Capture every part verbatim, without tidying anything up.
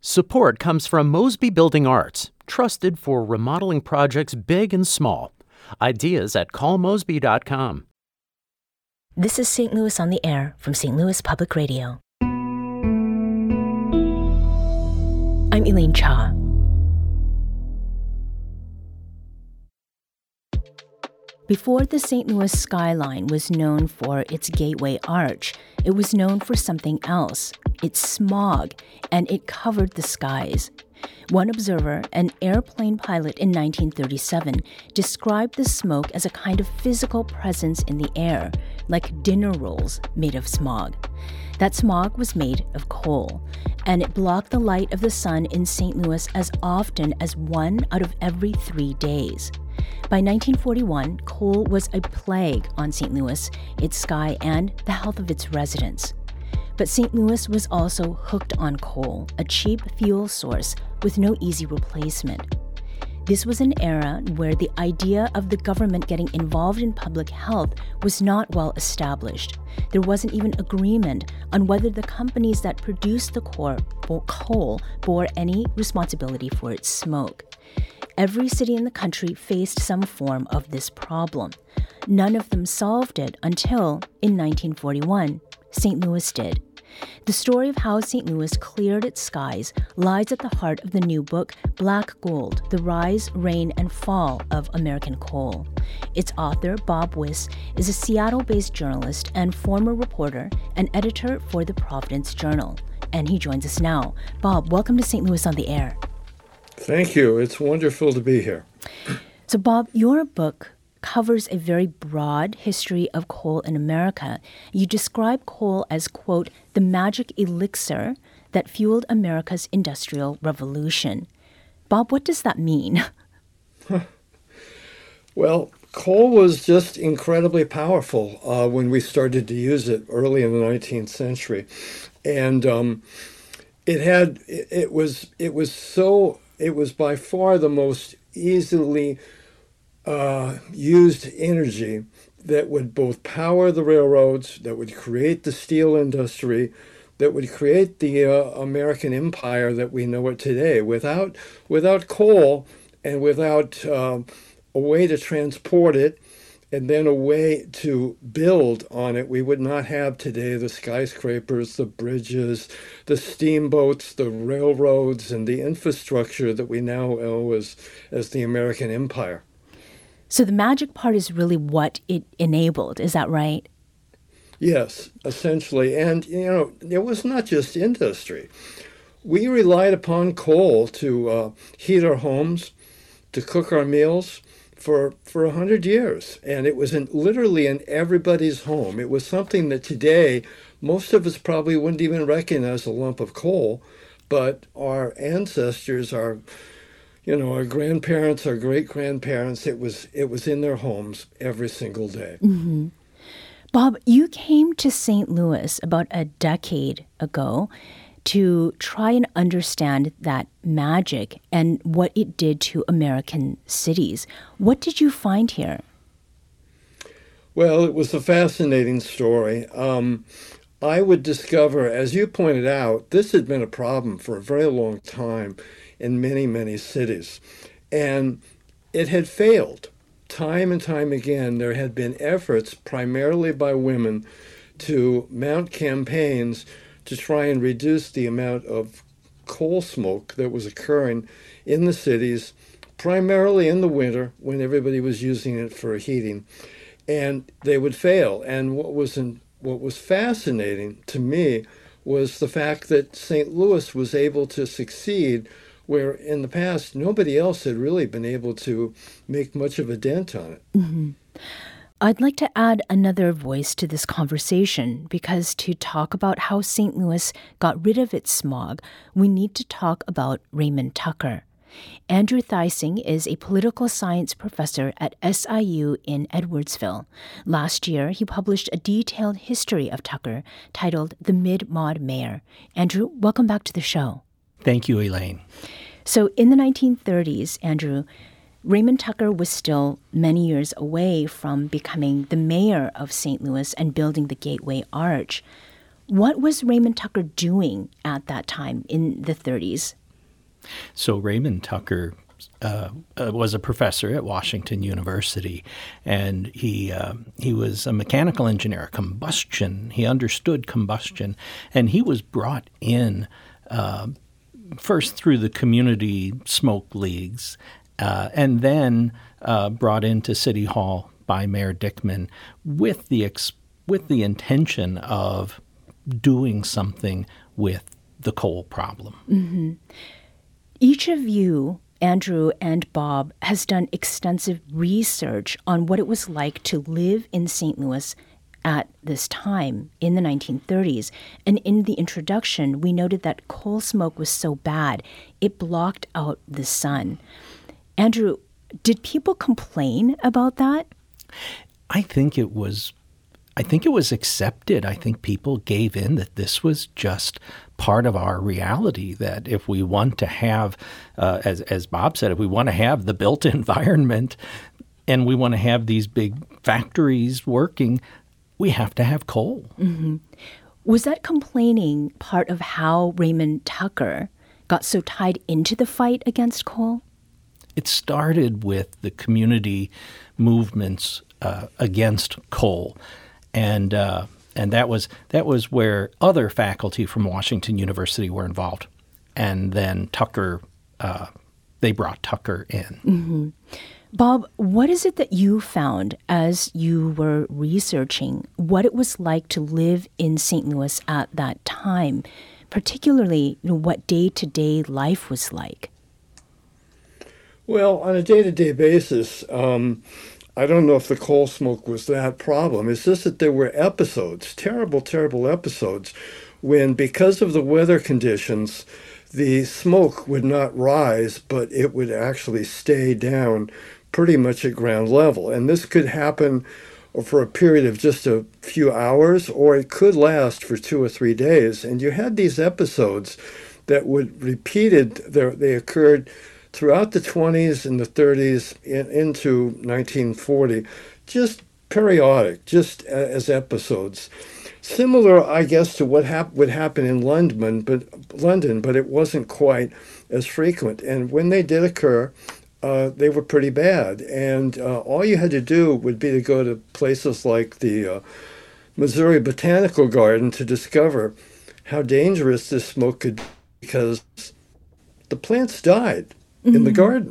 Support comes from Mosby Building Arts, trusted for remodeling projects big and small. Ideas at call mosby dot com. This is Saint Louis on the Air from Saint Louis Public Radio. I'm Elaine Cha. Before the Saint Louis skyline was known for its Gateway Arch, it was known for something else. It's smog, and it covered the skies. One observer, an airplane pilot in nineteen thirty-seven, described the smoke as a kind of physical presence in the air, like dinner rolls made of smog. That smog was made of coal, and it blocked the light of the sun in Saint Louis as often as one out of every three days. By nineteen forty-one, coal was a plague on Saint Louis, its sky, and the health of its residents. But Saint Louis was also hooked on coal, a cheap fuel source with no easy replacement. This was an era where the idea of the government getting involved in public health was not well established. There wasn't even agreement on whether the companies that produced the coal bore any responsibility for its smoke. Every city in the country faced some form of this problem. None of them solved it until, in nineteen forty-one, Saint Louis did. The story of how Saint Louis cleared its skies lies at the heart of the new book, Black Gold: The Rise, Reign, and Fall of American Coal. Its author, Bob Wiss, is a Seattle-based journalist and former reporter and editor for the Providence Journal. And he joins us now. Bob, welcome to Saint Louis on the Air. Thank you. It's wonderful to be here. So, Bob, your book covers a very broad history of coal in America. You describe coal as, quote, the magic elixir that fueled America's industrial revolution. Bob, what does that mean? Well, coal was just incredibly powerful uh, when we started to use it early in the nineteenth century. And um, it had, it, it was, it was so, it was by far the most easily Uh, used energy that would both power the railroads, that would create the steel industry, that would create the uh, American empire that we know it today. Without, without coal and without uh, a way to transport it and then a way to build on it, we would not have today the skyscrapers, the bridges, the steamboats, the railroads, and the infrastructure that we now know as, as the American empire. So the magic part is really what it enabled, is that right? Yes, essentially. And, you know, it was not just industry. We relied upon coal to uh, heat our homes, to cook our meals for for a hundred years. And it was in, literally in everybody's home. It was something that today most of us probably wouldn't even recognize a lump of coal, but our ancestors, our You know, our grandparents, our great-grandparents, it was it was in their homes every single day. Mm-hmm. Bob, you came to Saint Louis about a decade ago to try and understand that magic and what it did to American cities. What did you find here? Well, it was a fascinating story. Um, I would discover, as you pointed out, this had been a problem for a very long time in many, many cities. And it had failed. Time and time again, there had been efforts, primarily by women, to mount campaigns to try and reduce the amount of coal smoke that was occurring in the cities, primarily in the winter when everybody was using it for heating. And they would fail. And what was in, what was fascinating to me was the fact that Saint Louis was able to succeed where in the past nobody else had really been able to make much of a dent on it. Mm-hmm. I'd like to add another voice to this conversation because to talk about how Saint Louis got rid of its smog, we need to talk about Raymond Tucker. Andrew Theising is a political science professor at S I U in Edwardsville. Last year, he published a detailed history of Tucker titled The Mid-Mod Mayor. Andrew, welcome back to the show. Thank you, Elaine. So in the nineteen thirties, Andrew, Raymond Tucker was still many years away from becoming the mayor of Saint Louis and building the Gateway Arch. What was Raymond Tucker doing at that time in the thirties? So Raymond Tucker uh, uh, was a professor at Washington University, and he uh, he was a mechanical engineer, combustion. He understood combustion, and he was brought in uh, first through the community smoke leagues, uh, and then uh, brought into City Hall by Mayor Dickman with the ex- with the intention of doing something with the coal problem. Mm-hmm. Each of you, Andrew and Bob, has done extensive research on what it was like to live in Saint Louis at this time in the nineteen thirties. And in the introduction, we noted that coal smoke was so bad, it blocked out the sun. Andrew, did people complain about that? I think it was I think it was accepted. I think people gave in that this was just part of our reality, that if we want to have, uh, as, as Bob said, if we want to have the built environment and we want to have these big factories working, we have to have coal. Mm-hmm. Was that complaining part of how Raymond Tucker got so tied into the fight against coal? It started with the community movements uh, against coal. And uh, and that was that was where other faculty from Washington University were involved, and then Tucker, uh, they brought Tucker in. Mm-hmm. Bob, what is it that you found as you were researching what it was like to live in Saint Louis at that time, particularly you know, what day-to-day life was like? Well, on a day-to-day basis, um, I don't know if the coal smoke was that problem. It's just that there were episodes, terrible, terrible episodes, when because of the weather conditions, the smoke would not rise, but it would actually stay down pretty much at ground level. And this could happen for a period of just a few hours, or it could last for two or three days. And you had these episodes that would repeated, they occurred throughout the twenties and the thirties in, into nineteen forty, just periodic, just as episodes. Similar, I guess, to what hap- would happen in London, but London, but it wasn't quite as frequent. And when they did occur, uh, they were pretty bad. And uh, all you had to do would be to go to places like the uh, Missouri Botanical Garden to discover how dangerous this smoke could be, because the plants died in mm-hmm. the garden.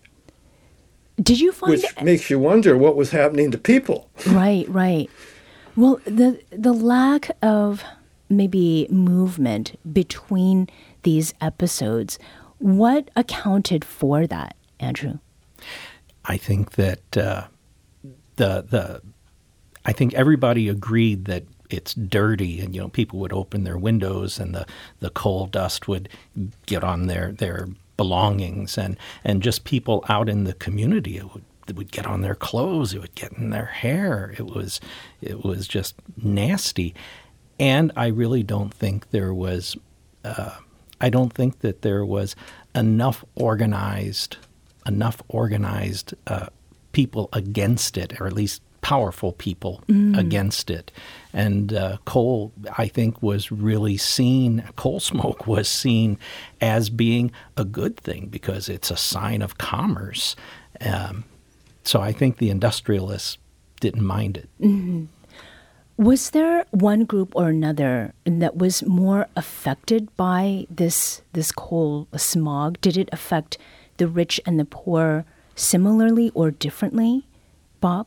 Did you find Which makes you wonder what was happening to people. Right, right. Well, the the lack of maybe movement between these episodes, what accounted for that, Andrew? I think that uh, the the I think everybody agreed that it's dirty, and you know people would open their windows and the, the coal dust would get on their their belongings, and, and just people out in the community, it would it would get on their clothes, it would get in their hair. It was it was just nasty. And I really don't think there was uh, I don't think that there was enough organized enough organized uh, people against it, or at least powerful people mm. against it. And uh, coal, I think, was really seen, coal smoke was seen as being a good thing because it's a sign of commerce. Um, so I think the industrialists didn't mind it. Mm-hmm. Was there one group or another that was more affected by this this coal smog? Did it affect the rich and the poor similarly or differently, Bob?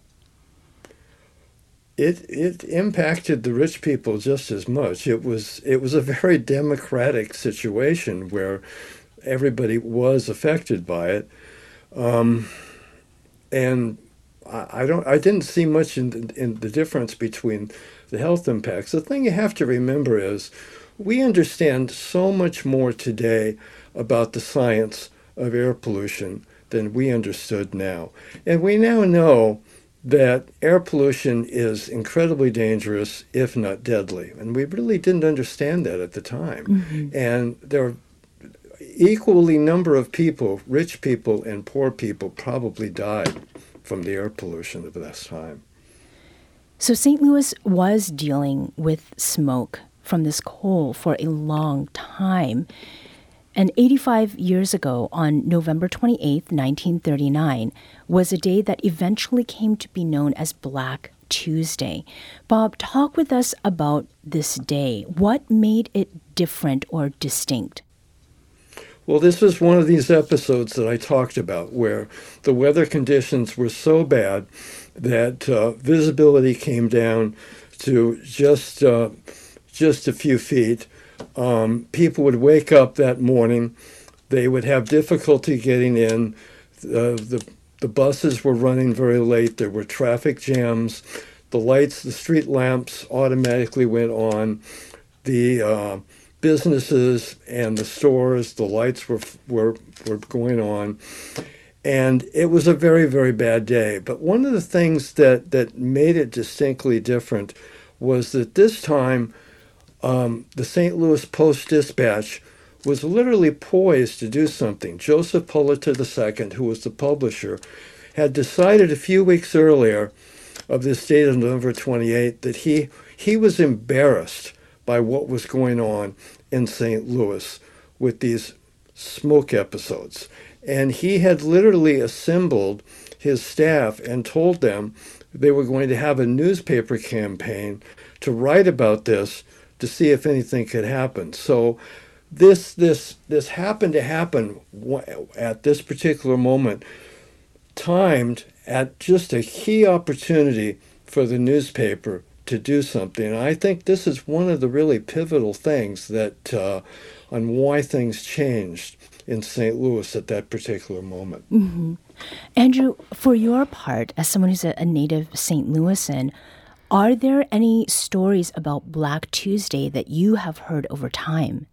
It it impacted the rich people just as much. It was it was a very democratic situation where everybody was affected by it, um, and I, I don't I didn't see much in the, in the difference between the health impacts. The thing you have to remember is we understand so much more today about the science of air pollution than we understood now, and we now know that air pollution is incredibly dangerous, if not deadly. And we really didn't understand that at the time. Mm-hmm. And there are equally number of people, rich people and poor people, probably died from the air pollution of this time. So Saint Louis was dealing with smoke from this coal for a long time. And eighty-five years ago, on November twenty-eighth, nineteen thirty-nine, was a day that eventually came to be known as Black Tuesday. Bob, talk with us about this day. What made it different or distinct? Well, this was one of these episodes that I talked about where the weather conditions were so bad that uh, visibility came down to just uh, just a few feet. Um, people would wake up that morning. They would have difficulty getting in. Uh, the the buses were running very late. There were traffic jams. The lights, the street lamps automatically went on. The uh, businesses and the stores, the lights were were were going on. And it was a very, very bad day. But one of the things that, that made it distinctly different was that this time um, the Saint Louis Post-Dispatch was literally poised to do something. Joseph Pulitzer the Second, who was the publisher, had decided a few weeks earlier of this date of November twenty-eighth that he he was embarrassed by what was going on in Saint Louis with these smoke episodes. And he had literally assembled his staff and told them they were going to have a newspaper campaign to write about this to see if anything could happen. So this this this happened to happen at this particular moment, timed at just a key opportunity for the newspaper to do something. And I think this is one of the really pivotal things that uh, on why things changed in Saint Louis at that particular moment. Mm-hmm. Andrew, for your part, as someone who's a, a native Saint Louisan, are there any stories about Black Tuesday that you have heard over time?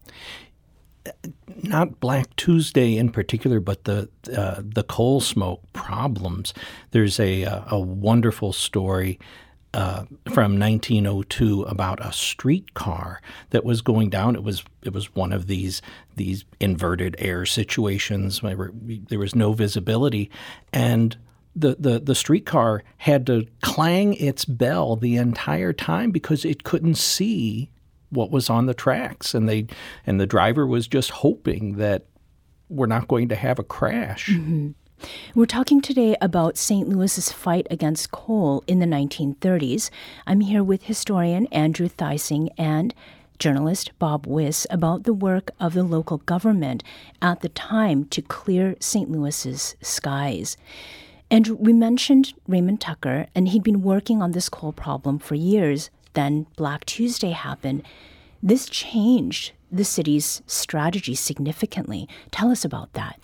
Not Black Tuesday in particular, but the uh, the coal smoke problems. There's a a, a wonderful story uh, from nineteen oh two about a streetcar that was going down. It was it was one of these these inverted air situations where there was no visibility, and the the the streetcar had to clang its bell the entire time because it couldn't see what was on the tracks, and they and the driver was just hoping that we're not going to have a crash. Mm-hmm. We're talking today about Saint Louis's fight against coal in the nineteen thirties. I'm here with historian Andrew Theising and journalist Bob Wiss about the work of the local government at the time to clear Saint Louis's skies. And we mentioned Raymond Tucker, and he'd been working on this coal problem for years. Then Black Tuesday happened. This changed the city's strategy significantly. Tell us about that.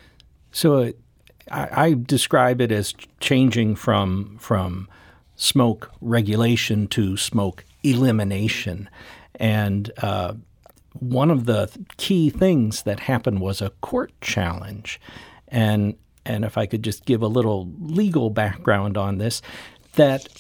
So uh, I, I describe it as changing from from smoke regulation to smoke elimination. And uh, one of the key things that happened was a court challenge. And and if I could just give a little legal background on this, that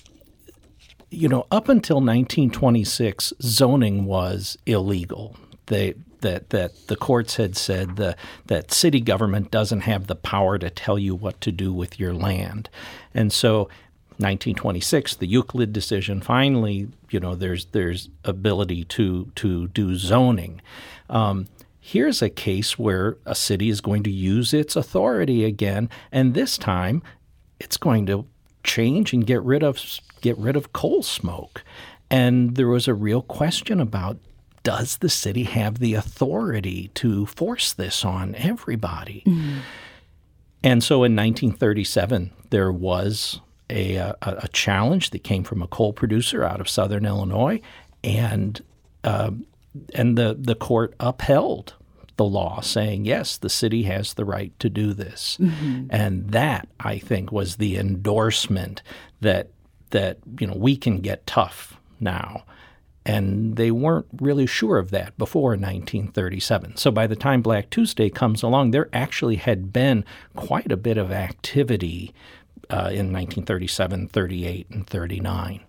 you know, up until nineteen twenty-six, zoning was illegal. They, that that the courts had said the, that city government doesn't have the power to tell you what to do with your land. And so nineteen twenty-six, the Euclid decision, finally, you know, there's there's ability to, to do zoning. Um, here's a case where a city is going to use its authority again, and this time it's going to change and get rid of get rid of coal smoke. And there was a real question about, does the city have the authority to force this on everybody? Mm-hmm. And so in nineteen thirty-seven, there was a, a, a challenge that came from a coal producer out of southern Illinois, and uh, and the, the court upheld the law, saying, yes, the city has the right to do this. Mm-hmm. And that, I think, was the endorsement that that, you know, we can get tough now. And they weren't really sure of that before nineteen thirty-seven. So by the time Black Tuesday comes along, there actually had been quite a bit of activity uh, in nineteen thirty-seven, thirty-eight, and thirty-nine.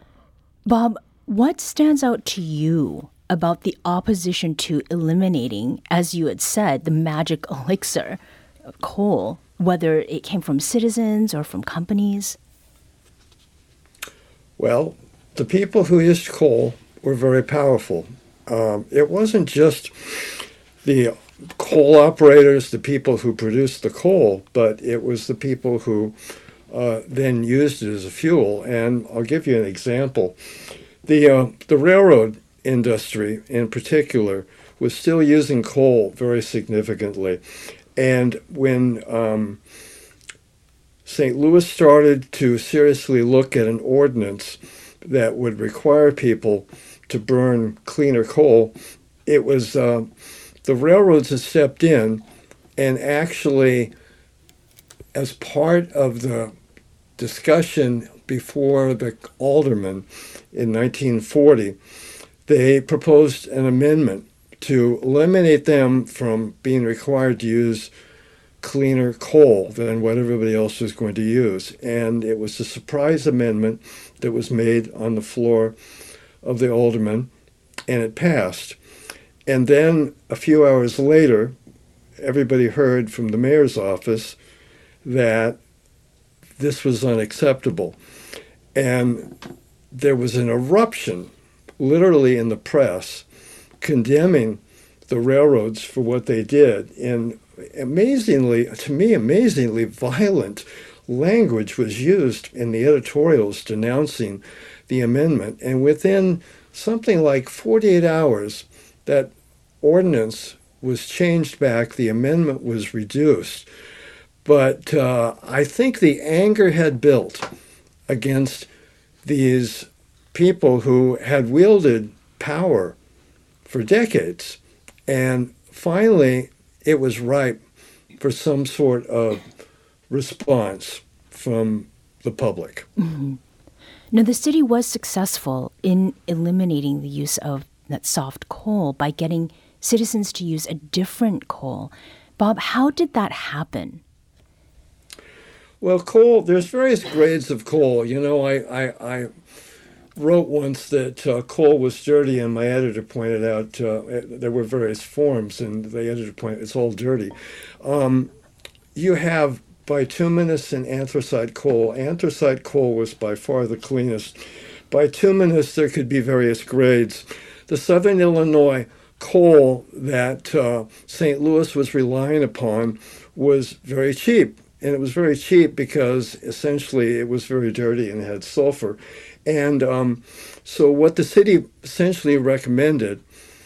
Bob, what stands out to you about the opposition to eliminating, as you had said, the magic elixir of coal, whether it came from citizens or from companies? Well, the people who used coal were very powerful. Um, it wasn't just the coal operators, the people who produced the coal, but it was the people who uh, then used it as a fuel. And I'll give you an example. The, uh, the railroad industry in particular was still using coal very significantly. And when um, Saint Louis started to seriously look at an ordinance that would require people to burn cleaner coal, it was uh, the railroads that stepped in and actually, as part of the discussion before the aldermen in nineteen forty, they proposed an amendment to eliminate them from being required to use cleaner coal than what everybody else was going to use. And it was a surprise amendment that was made on the floor of the aldermen, and it passed. And then a few hours later, everybody heard from the mayor's office that this was unacceptable. And there was an eruption, literally in the press, condemning the railroads for what they did. And amazingly, to me, amazingly violent language was used in the editorials denouncing the amendment. And within something like forty-eight hours, that ordinance was changed back, the amendment was reduced. But uh, I think the anger had built against these people who had wielded power for decades. And finally, it was ripe for some sort of response from the public. Mm-hmm. Now, the city was successful in eliminating the use of that soft coal by getting citizens to use a different coal. Bob, how did that happen? Well, coal, there's various grades of coal. You know, I, I, I wrote once that uh, coal was dirty, and my editor pointed out uh, there were various forms, and the editor pointed it's all dirty. Um, you have bituminous and anthracite coal. Anthracite coal was by far the cleanest. Bituminous, there could be various grades. The Southern Illinois coal that uh, Saint Louis was relying upon was very cheap. And it was very cheap because essentially it was very dirty and had sulfur. And um, so what the city essentially recommended,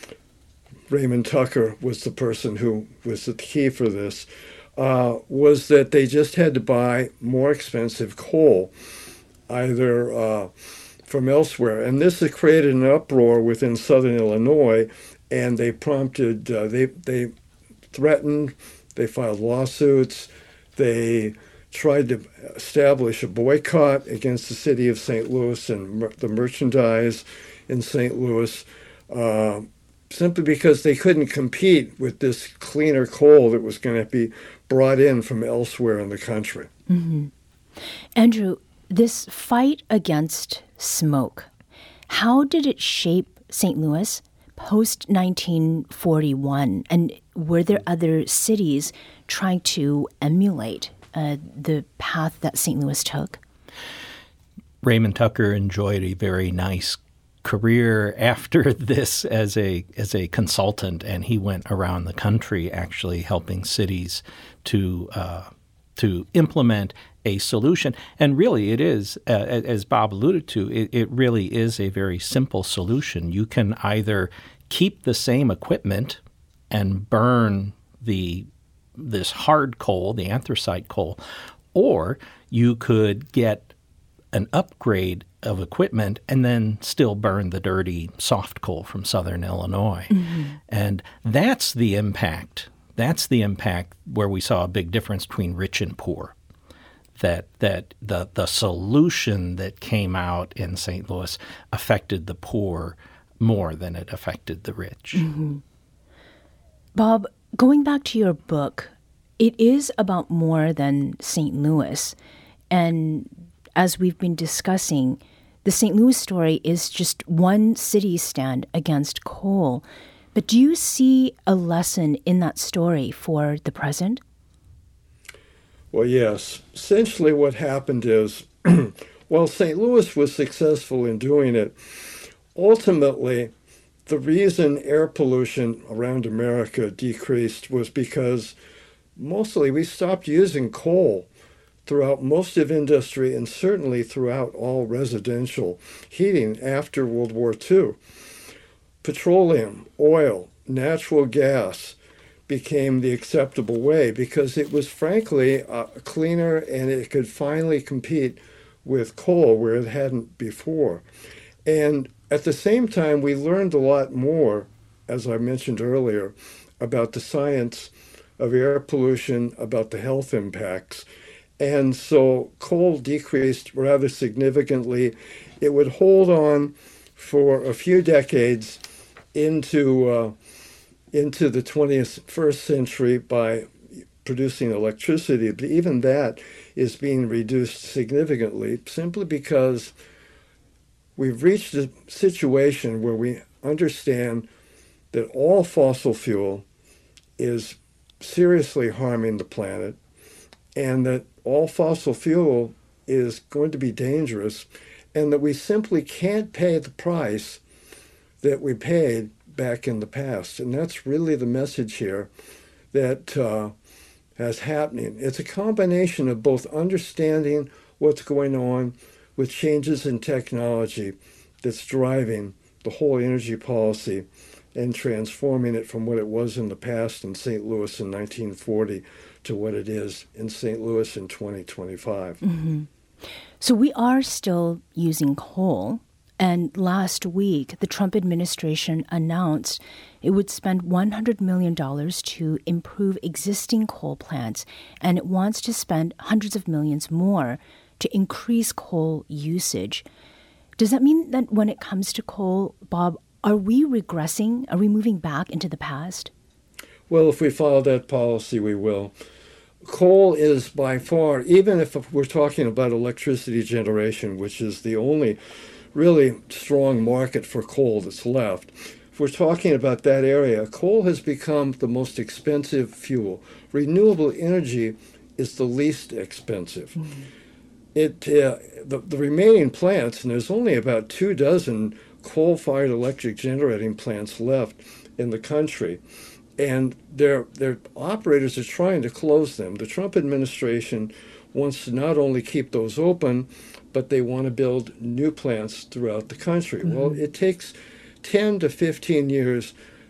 Raymond Tucker was the person who was the key for this, uh, was that they just had to buy more expensive coal, either uh, from elsewhere. And this has created an uproar within Southern Illinois, and they prompted, uh, they, they threatened, they filed lawsuits, they tried to establish a boycott against the city of Saint Louis and mer- the merchandise in Saint Louis, uh, simply because they couldn't compete with this cleaner coal that was going to be brought in from elsewhere in the country. Mm-hmm. Andrew, this fight against smoke, how did it shape Saint Louis post nineteen forty-one? And were there other cities trying to emulate uh, the path that Saint Louis took? Raymond Tucker enjoyed a very nice career after this as a as a consultant, and he went around the country actually helping cities to uh, to implement a solution. And really it is, uh, as Bob alluded to, it, it really is a very simple solution. You can either keep the same equipment and burn the this hard coal, the anthracite coal, or you could get an upgrade of equipment and then still burn the dirty soft coal from Southern Illinois. Mm-hmm. And that's the impact. That's the impact where we saw a big difference between rich and poor. That that the the solution that came out in Saint Louis affected the poor more than it affected the rich. Mm-hmm. Bob, going back to your book, it is about more than Saint Louis. And as we've been discussing, the Saint Louis story is just one city stand against coal. But do you see a lesson in that story for the present? Well, yes. Essentially what happened is, while Saint Louis was successful in doing it, ultimately, the reason air pollution around America decreased was because mostly we stopped using coal throughout most of industry and certainly throughout all residential heating after World War Two. Petroleum, oil, natural gas became the acceptable way because it was frankly uh, cleaner and it could finally compete with coal where it hadn't before. And at the same time, we learned a lot more, as I mentioned earlier, about the science of air pollution, about the health impacts. And so coal decreased rather significantly. It would hold on for a few decades into uh, into the twenty-first century by producing electricity, but even that is being reduced significantly simply because we've reached a situation where we understand that all fossil fuel is seriously harming the planet and that all fossil fuel is going to be dangerous and that we simply can't pay the price that we paid back in the past. And that's really the message here that uh, is happening. It's a combination of both understanding what's going on with changes in technology that's driving the whole energy policy and transforming it from what it was in the past in Saint Louis in nineteen forty to what it is in Saint Louis in twenty twenty-five. Mm-hmm. So we are still using coal. And last week, the Trump administration announced it would spend one hundred million dollars to improve existing coal plants, and it wants to spend hundreds of millions more to increase coal usage. Does that mean that when it comes to coal, Bob, are we regressing? Are we moving back into the past? Well, if we follow that policy, we will. Coal is by far, even if we're talking about electricity generation, which is the only really strong market for coal that's left. If we're talking about that area, coal has become the most expensive fuel. Renewable energy is the least expensive. Mm-hmm. It uh, the, the remaining plants, and there's only about two dozen coal-fired electric generating plants left in the country, and their their operators are trying to close them. The Trump administration wants to not only keep those open, but they want to build new plants throughout the country. Mm-hmm. Well, it takes ten to fifteen years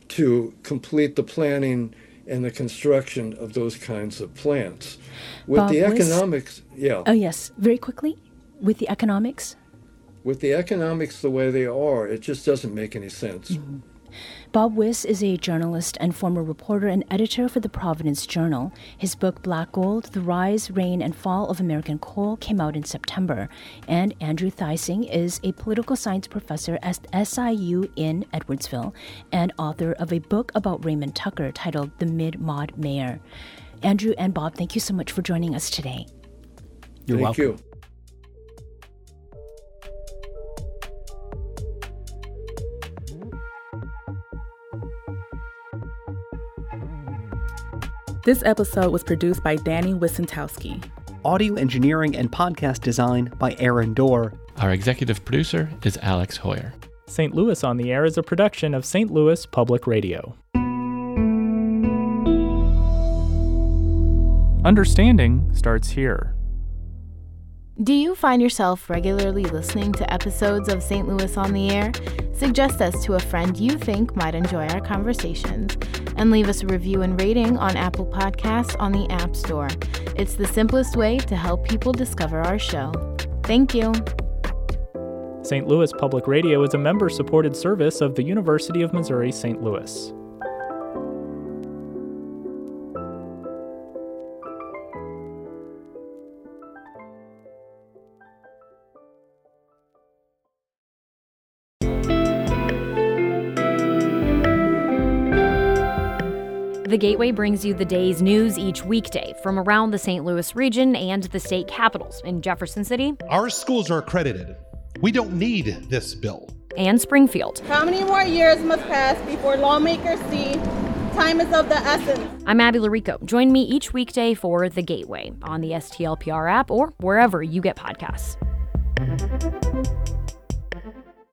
to complete the planning and the construction of those kinds of plants. With Bob, the economics, was, yeah. Oh, yes, very quickly, with the economics? With the economics the way they are, it just doesn't make any sense. Mm-hmm. Bob Wiss is a journalist and former reporter and editor for the Providence Journal. His book, Black Gold, The Rise, Reign, and Fall of American Coal came out in September. And Andrew Theising is a political science professor at S I U in Edwardsville and author of a book about Raymond Tucker titled The Mid-Mod Mayor. Andrew and Bob, thank you so much for joining us today. You're thank welcome. You. This episode was produced by Danny Wissentowski. Audio engineering and podcast design by Aaron Dorr. Our executive producer is Alex Hoyer. Saint Louis on the Air is a production of Saint Louis Public Radio. Understanding starts here. Do you find yourself regularly listening to episodes of Saint Louis on the Air? Suggest us to a friend you think might enjoy our conversations, and leave us a review and rating on Apple Podcasts on the App Store. It's the simplest way to help people discover our show. Thank you. Saint Louis Public Radio is a member-supported service of the University of Missouri Saint Louis. The Gateway brings you the day's news each weekday from around the Saint Louis region and the state capitals in Jefferson City. Our schools are accredited. We don't need this bill. And Springfield. How many more years must pass before lawmakers see time is of the essence? I'm Abby Larico. Join me each weekday for The Gateway on the S T L P R app or wherever you get podcasts.